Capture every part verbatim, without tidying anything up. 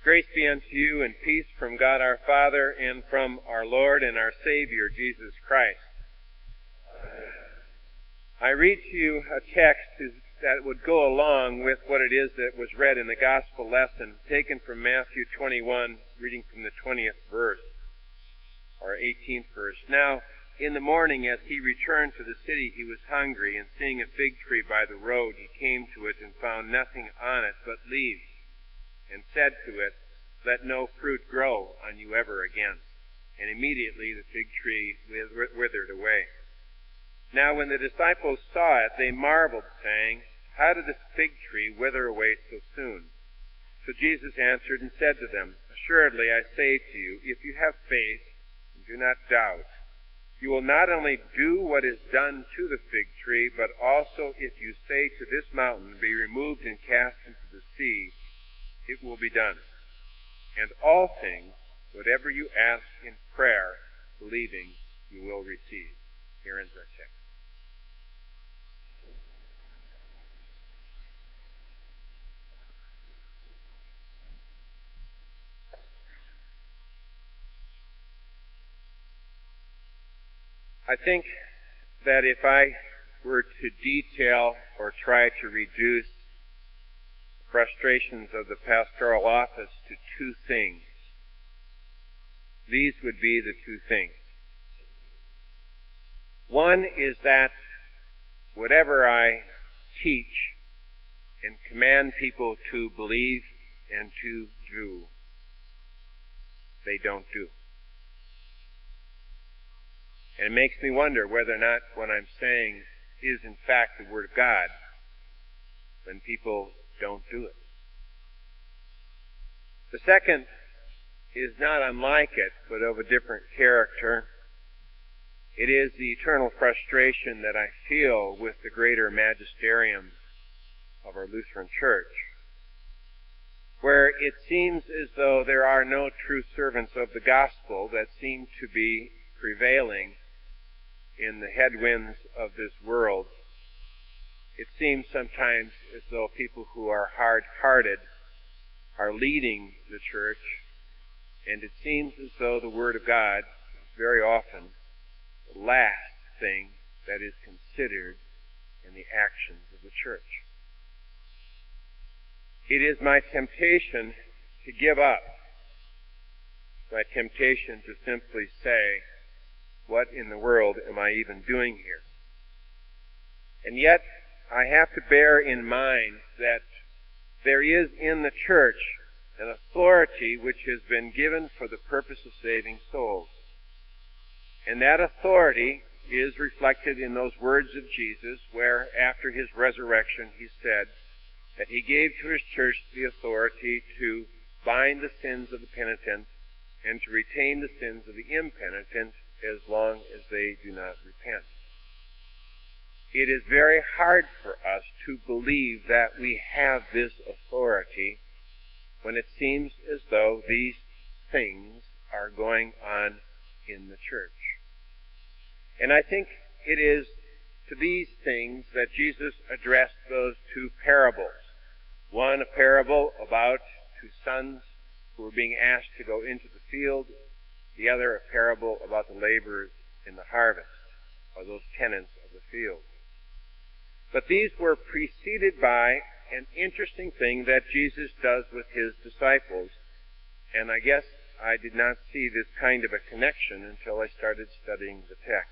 Grace be unto you and peace from God our Father and from our Lord and our Savior, Jesus Christ. I read to you a text that would go along with what it is that was read in the gospel lesson, taken from Matthew twenty-one, reading from the twentieth verse, or eighteenth verse. Now, in the morning, as he returned to the city, he was hungry, and seeing a fig tree by the road, he came to it and found nothing on it but leaves, and said to it, "Let no fruit grow on you ever again." And immediately the fig tree withered away. Now when the disciples saw it, they marveled, saying, "How did this fig tree wither away so soon?" So Jesus answered and said to them, "Assuredly I say to you, if you have faith and do not doubt, you will not only do what is done to the fig tree, but also if you say to this mountain, 'Be removed and cast into the sea,' it will be done. And all things, whatever you ask in prayer, believing, you will receive." Here ends our text. I think that if I were to detail or try to reduce the frustrations of the pastoral office to two things, these would be the two things. One is that whatever I teach and command people to believe and to do, they don't do. And it makes me wonder whether or not what I'm saying is in fact the Word of God when people don't do it. The second is not unlike it, but of a different character. It is the eternal frustration that I feel with the greater magisterium of our Lutheran Church, where it seems as though there are no true servants of the gospel that seem to be prevailing in the headwinds of this world. It seems sometimes as though people who are hard-hearted are leading the church, and it seems as though the Word of God is very often the last thing that is considered in the actions of the church. It is my temptation to give up, my temptation to simply say, "What in the world am I even doing here?" And yet, I have to bear in mind that there is in the church an authority which has been given for the purpose of saving souls. And that authority is reflected in those words of Jesus, where after his resurrection he said that he gave to his church the authority to bind the sins of the penitent and to retain the sins of the impenitent as long as they do not repent. It is very hard for us to believe that we have this authority when it seems as though these things are going on in the church. And I think it is to these things that Jesus addressed those two parables. One, a parable about two sons who were being asked to go into the field. The other, a parable about the laborers in the harvest, or those tenants of the field. But these were preceded by an interesting thing that Jesus does with his disciples, and I guess I did not see this kind of a connection until I started studying the text.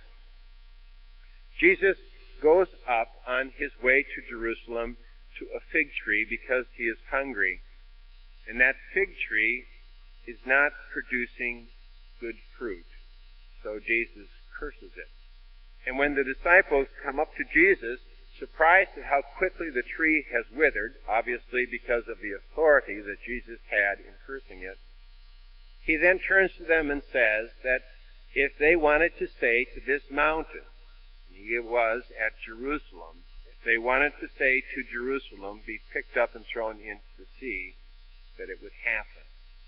Jesus goes up on his way to Jerusalem to a fig tree because he is hungry, and that fig tree is not producing good fruit, so Jesus curses it. And when the disciples come up to Jesus, surprised at how quickly the tree has withered, obviously because of the authority that Jesus had in cursing it, he then turns to them and says that if they wanted to say to this mountain, and he was at Jerusalem, if they wanted to say to Jerusalem, "Be picked up and thrown into the sea," that it would happen.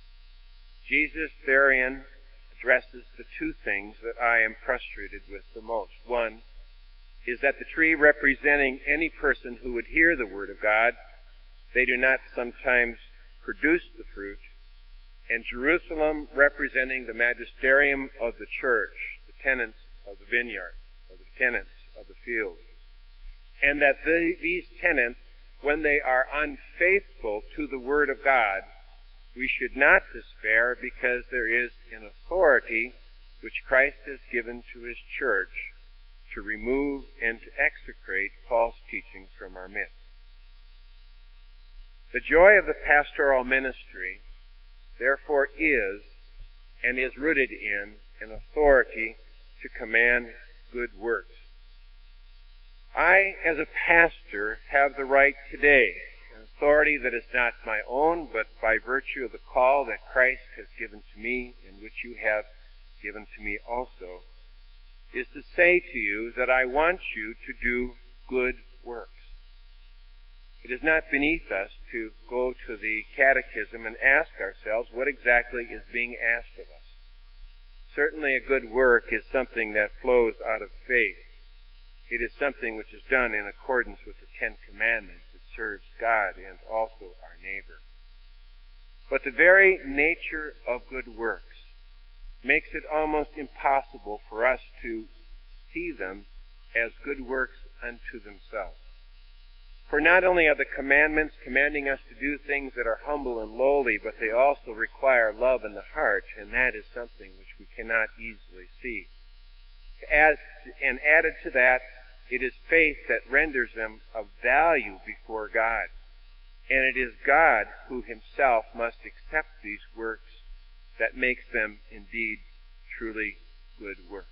Jesus therein addresses the two things that I am frustrated with the most. One is that the tree representing any person who would hear the Word of God, they do not sometimes produce the fruit and Jerusalem representing the magisterium of the church, the tenants of the vineyard, or the tenants of the field. And that the, these tenants, when they are unfaithful to the Word of God, we should not despair, because there is an authority which Christ has given to his church to remove and to execrate false teaching from our midst. The joy of the pastoral ministry, therefore, is and is rooted in an authority to command good works. I, as a pastor, have the right today, an authority that is not my own, but by virtue of the call that Christ has given to me, and which you have given to me also, is to say to you that I want you to do good works. It is not beneath us to go to the catechism and ask ourselves what exactly is being asked of us. Certainly a good work is something that flows out of faith. It is something which is done in accordance with the Ten Commandments. It serves God and also our neighbor. But the very nature of good works makes it almost impossible for us to see them as good works unto themselves. For not only are the commandments commanding us to do things that are humble and lowly, but they also require love in the heart, and that is something which we cannot easily see. As, and added to that, it is faith that renders them of value before God. And it is God who himself must accept these works that makes them indeed truly good works.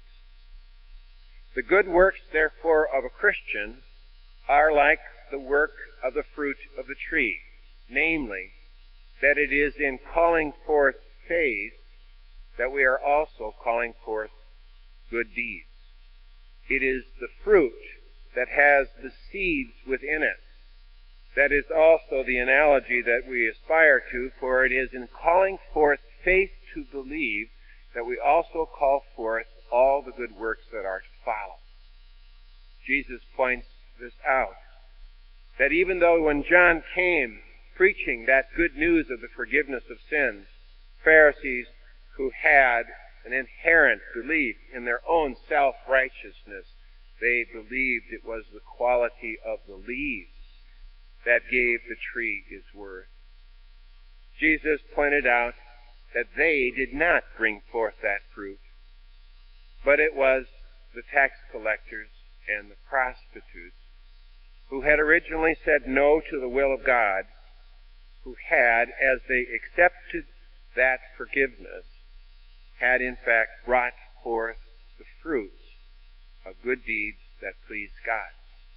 The good works, therefore, of a Christian are like the work of the fruit of the tree, namely, that it is in calling forth faith that we are also calling forth good deeds. It is the fruit that has the seeds within it. That is also the analogy that we aspire to, for it is in calling forth faith to believe that we also call forth all the good works that are to follow. Jesus points this out, that even though when John came preaching that good news of the forgiveness of sins, Pharisees who had an inherent belief in their own self-righteousness, they believed it was the quality of the leaves that gave the tree its worth. Jesus pointed out that they did not bring forth that fruit, but it was the tax collectors and the prostitutes who had originally said no to the will of God, who had, as they accepted that forgiveness, had in fact brought forth the fruits of good deeds that pleased God.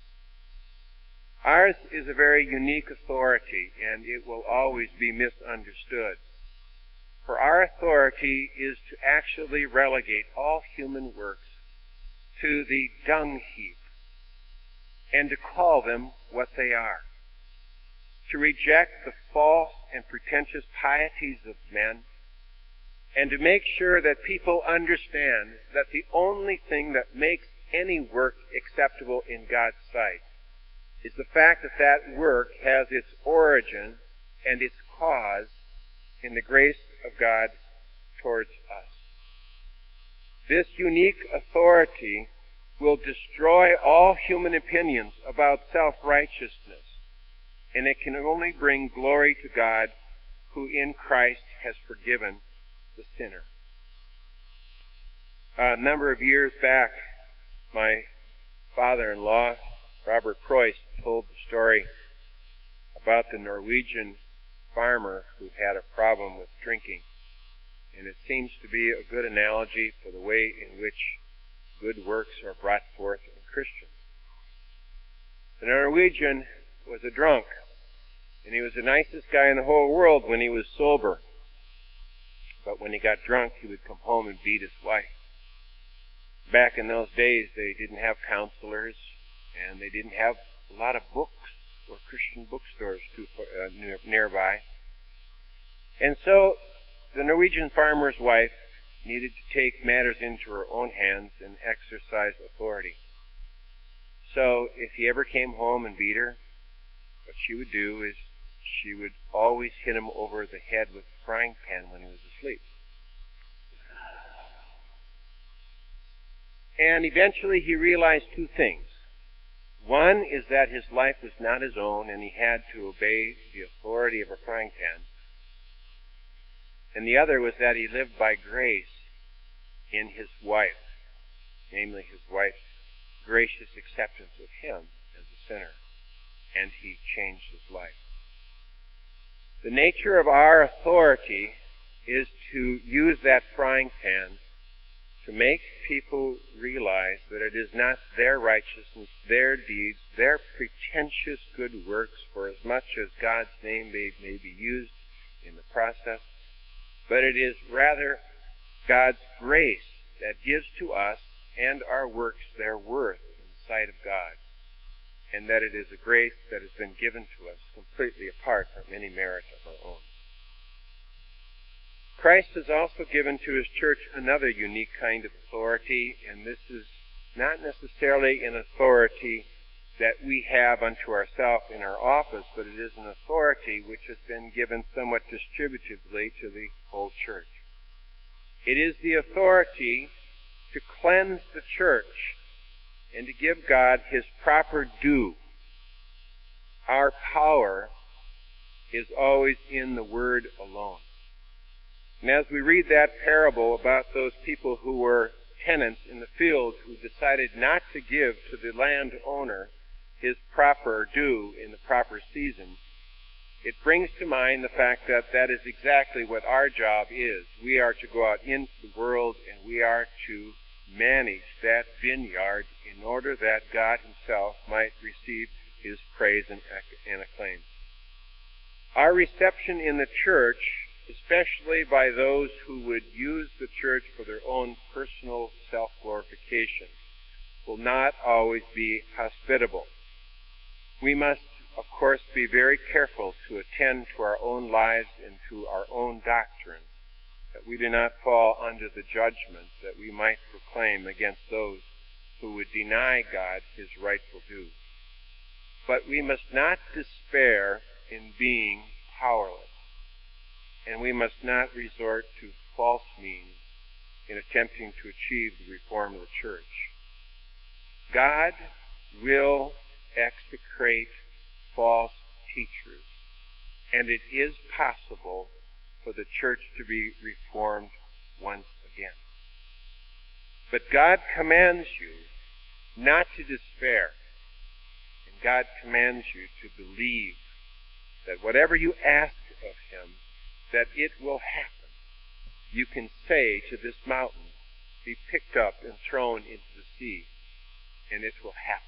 Ours is a very unique authority, and it will always be misunderstood. For our authority is to actually relegate all human works to the dung heap, and to call them what they are. To reject the false and pretentious pieties of men, and to make sure that people understand that the only thing that makes any work acceptable in God's sight is the fact that that work has its origin and its cause in the grace of God towards us. This unique authority will destroy all human opinions about self-righteousness, and it can only bring glory to God, who in Christ has forgiven the sinner. A number of years back, my father-in-law, Robert Preuss, told the story about the Norwegian farmer who had a problem with drinking. And it seems to be a good analogy for the way in which good works are brought forth in Christians. The Norwegian was a drunk, and he was the nicest guy in the whole world when he was sober. But when he got drunk, he would come home and beat his wife. Back in those days, they didn't have counselors, and they didn't have a lot of books or Christian bookstores too far, uh, near, nearby. And so the Norwegian farmer's wife needed to take matters into her own hands and exercise authority. So if he ever came home and beat her, what she would do is she would always hit him over the head with a frying pan when he was asleep. And eventually he realized two things. One is that his life was not his own and he had to obey the authority of a frying pan. And the other was that he lived by grace in his wife, namely his wife's gracious acceptance of him as a sinner. And he changed his life. The nature of our authority is to use that frying pan to make people realize that it is not their righteousness, their deeds, their pretentious good works, for as much as God's name may, may be used in the process, but it is rather God's grace that gives to us and our works their worth in the sight of God, and that it is a grace that has been given to us completely apart from any merit of our own. Christ has also given to his church another unique kind of authority, and this is not necessarily an authority that we have unto ourselves in our office, but it is an authority which has been given somewhat distributively to the whole church. It is the authority to cleanse the church and to give God his proper due. Our power is always in the Word alone. And as we read that parable about those people who were tenants in the field who decided not to give to the landowner his proper due in the proper season, it brings to mind the fact that that is exactly what our job is. We are to go out into the world and we are to manage that vineyard in order that God himself might receive his praise and acclaim. Our reception in the church, especially by those who would use the church for their own personal self-glorification, will not always be hospitable. We must, of course, be very careful to attend to our own lives and to our own doctrine, that we do not fall under the judgment that we might proclaim against those who would deny God his rightful due. But we must not despair in being powerless, and we must not resort to false means in attempting to achieve the reform of the church. God will execrate false teachers, and it is possible for the church to be reformed once again. But God commands you not to despair, and God commands you to believe that whatever you ask of him, that it will happen. You can say to this mountain, be picked up and thrown into the sea, and it will happen.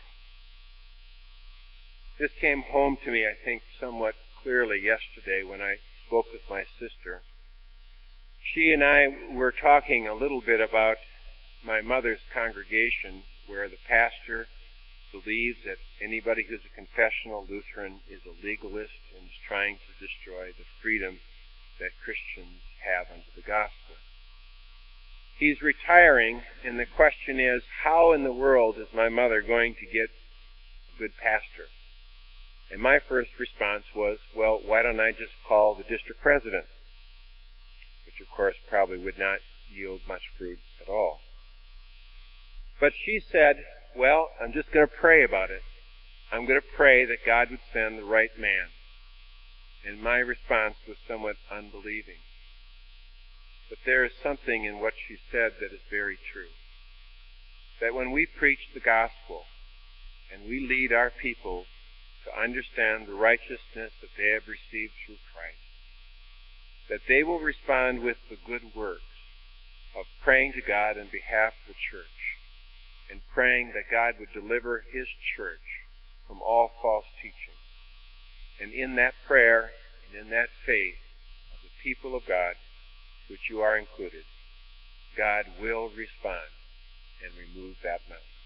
This came home to me, I think, somewhat clearly yesterday when I spoke with my sister. She and I were talking a little bit about my mother's congregation, where the pastor believes that anybody who's a confessional Lutheran is a legalist and is trying to destroy the freedom that Christians have under the gospel. He's retiring, and the question is, how in the world is my mother going to get a good pastor? And my first response was, well, why don't I just call the district president? Which, of course, probably would not yield much fruit at all. But she said, well, I'm just going to pray about it. I'm going to pray that God would send the right man. And my response was somewhat unbelieving. But there is something in what she said that is very true. That when we preach the gospel and we lead our people to understand the righteousness that they have received through Christ, that they will respond with the good works of praying to God on behalf of the church and praying that God would deliver his church from all false teaching. And in that prayer and in that faith of the people of God, which you are included, God will respond and remove that mountain.